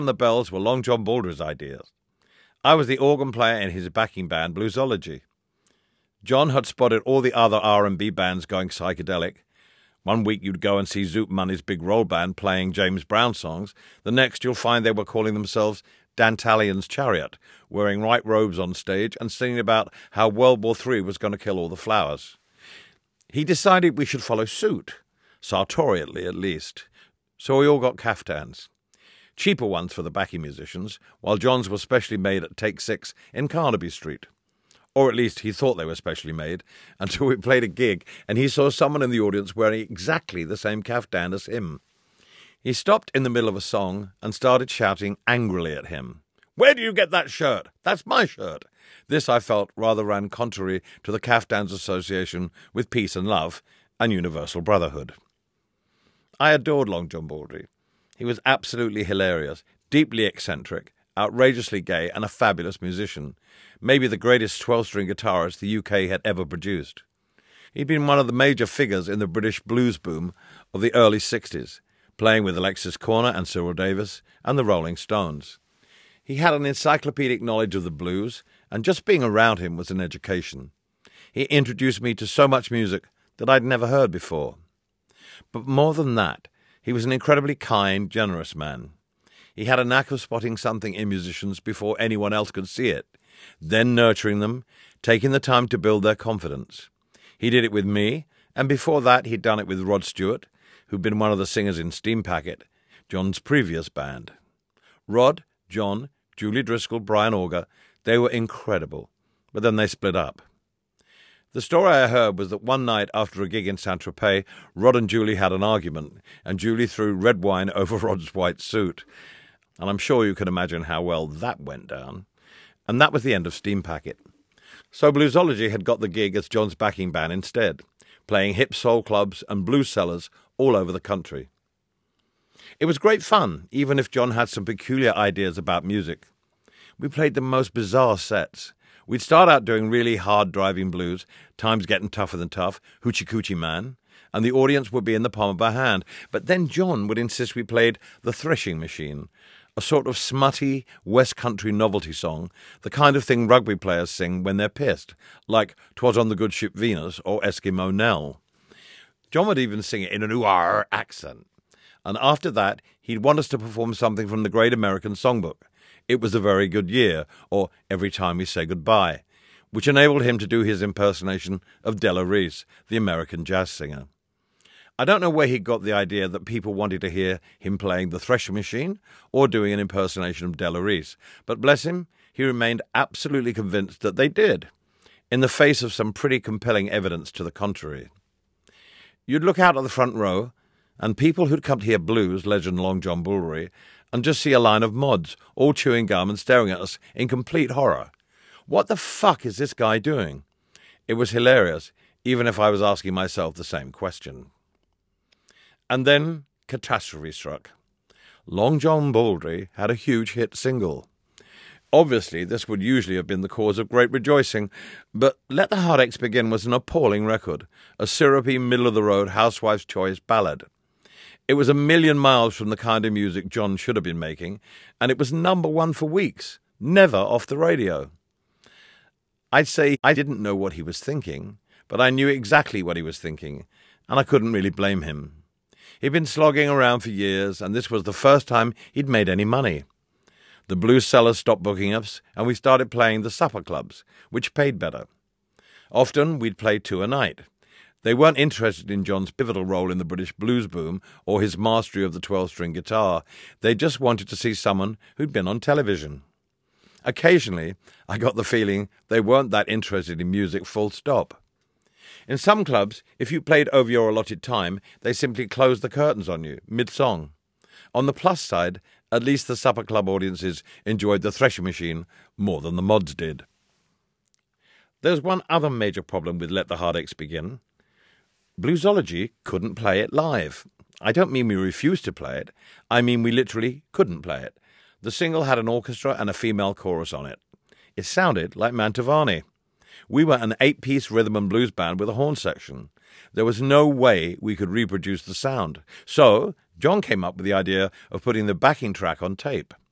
the bells were Long John Baldry's ideas. I was the organ player in his backing band, Bluesology. John had spotted all the other R&B bands going psychedelic. One week you'd go and see Zoot Money's big roll band playing James Brown songs. The next you'll find they were calling themselves Dantalion's Chariot, wearing white robes on stage and singing about how World War III was going to kill all the flowers. He decided we should follow suit, sartorially at least. So we all got caftans. Cheaper ones for the backing musicians, while John's were specially made at Take 6 in Carnaby Street. Or at least he thought they were specially made, until we played a gig and he saw someone in the audience wearing exactly the same caftan as him. He stopped in the middle of a song and started shouting angrily at him. "Where do you get that shirt? That's my shirt." This, I felt, rather ran contrary to the Caftans Association with peace and love and universal brotherhood. I adored Long John Baldry. He was absolutely hilarious, deeply eccentric, outrageously gay, and a fabulous musician, maybe the greatest 12-string guitarist the UK had ever produced. He'd been one of the major figures in the British blues boom of the early 60s, playing with Alexis Korner and Cyril Davis and the Rolling Stones. He had an encyclopedic knowledge of the blues, and just being around him was an education. He introduced me to so much music that I'd never heard before. But more than that, he was an incredibly kind, generous man. He had a knack of spotting something in musicians before anyone else could see it, then nurturing them, taking the time to build their confidence. He did it with me, and before that he'd done it with Rod Stewart, who'd been one of the singers in Steam Packet, John's previous band. Rod, John, Julie Driscoll, Brian Auger, they were incredible, but then they split up. The story I heard was that one night after a gig in Saint-Tropez, Rod and Julie had an argument, and Julie threw red wine over Rod's white suit. And I'm sure you can imagine how well that went down. And that was the end of Steam Packet. So Bluesology had got the gig as John's backing band instead, playing hip soul clubs and blues cellars all over the country. It was great fun, even if John had some peculiar ideas about music. We played the most bizarre sets. We'd start out doing really hard-driving blues, Time's Getting Tougher Than Tough, Hoochie Coochie Man, and the audience would be in the palm of our hand. But then John would insist we played The Threshing Machine, a sort of smutty West Country novelty song, the kind of thing rugby players sing when they're pissed, like 'Twas on the Good Ship Venus or Eskimo Nell. John would even sing it in an ooh-ah accent. And after that, he'd want us to perform something from the Great American Songbook, It Was a Very Good Year, or Every Time We Say Goodbye, which enabled him to do his impersonation of Della Reese, the American jazz singer. I don't know where he got the idea that people wanted to hear him playing the Threshing Machine or doing an impersonation of Della Reese, but bless him, he remained absolutely convinced that they did, in the face of some pretty compelling evidence to the contrary. You'd look out at the front row, and people who'd come to hear blues, legend Long John Baldry, and just see a line of mods, all chewing gum and staring at us in complete horror. What the fuck is this guy doing? It was hilarious, even if I was asking myself the same question. And then catastrophe struck. Long John Baldry had a huge hit single. Obviously, this would usually have been the cause of great rejoicing, but Let the Heartaches Begin was an appalling record, a syrupy, middle-of-the-road housewife's choice ballad. It was a million miles from the kind of music John should have been making, and it was number one for weeks, never off the radio. I'd say I didn't know what he was thinking, but I knew exactly what he was thinking, and I couldn't really blame him. He'd been slogging around for years, and this was the first time he'd made any money. The blues sellers stopped booking us, and we started playing the supper clubs, which paid better. Often we'd play 2 a night. They weren't interested in John's pivotal role in the British blues boom or his mastery of the 12-string guitar. They just wanted to see someone who'd been on television. Occasionally, I got the feeling they weren't that interested in music full stop. In some clubs, if you played over your allotted time, they simply closed the curtains on you, mid-song. On the plus side, at least the supper club audiences enjoyed the Threshing Machine more than the mods did. There's one other major problem with Let the Heartaches Begin. Bluesology couldn't play it live. I don't mean we refused to play it. I mean we literally couldn't play it. The single had an orchestra and a female chorus on it. It sounded like Mantovani. We were an 8-piece rhythm and blues band with a horn section. There was no way we could reproduce the sound. So John came up with the idea of putting the backing track on tape.